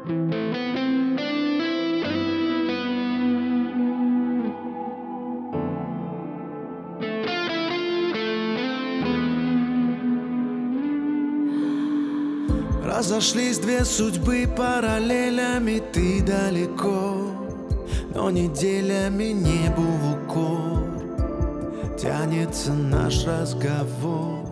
Разошлись две судьбы параллелями, ты далеко, но неделями небу в укор тянется наш разговор.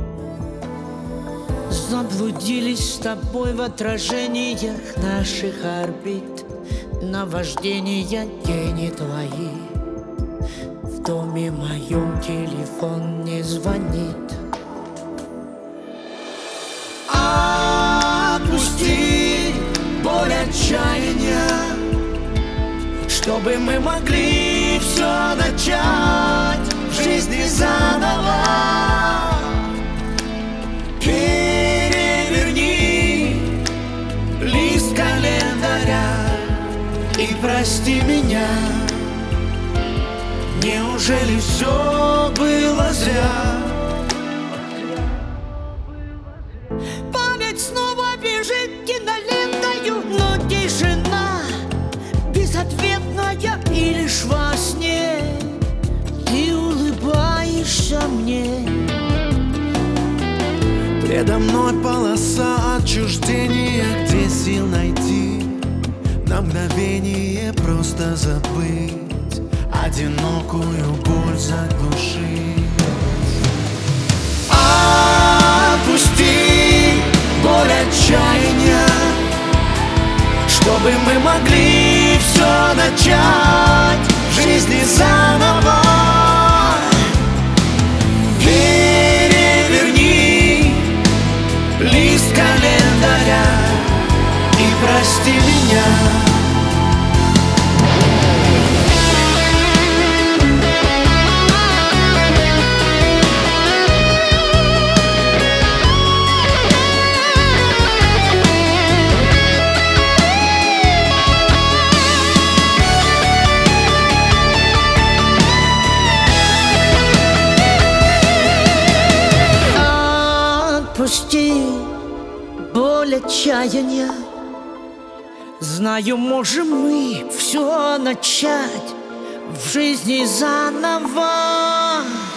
Заблудились с тобой в отражениях наших орбит, наваждения тени твои. В доме моем телефон не звонит. Отпусти боль отчаяния, чтобы мы могли все начать в жизни заново. Переверни лист календаря и прости меня. Неужели все было зря? Память снова бежит кинолентою, но тишина безответная, и лишь во сне ты улыбаешься мне. Предо мной полоса отчуждения, где сил найти на мгновение просто забыть, одинокую боль заглушить. Отпусти боль отчаяния, чтобы мы могли все начать в жизни заново. Переверни лист календаря и прости меня. Отпусти боль отчаяния. Знаю, можем мы все начать в жизни заново.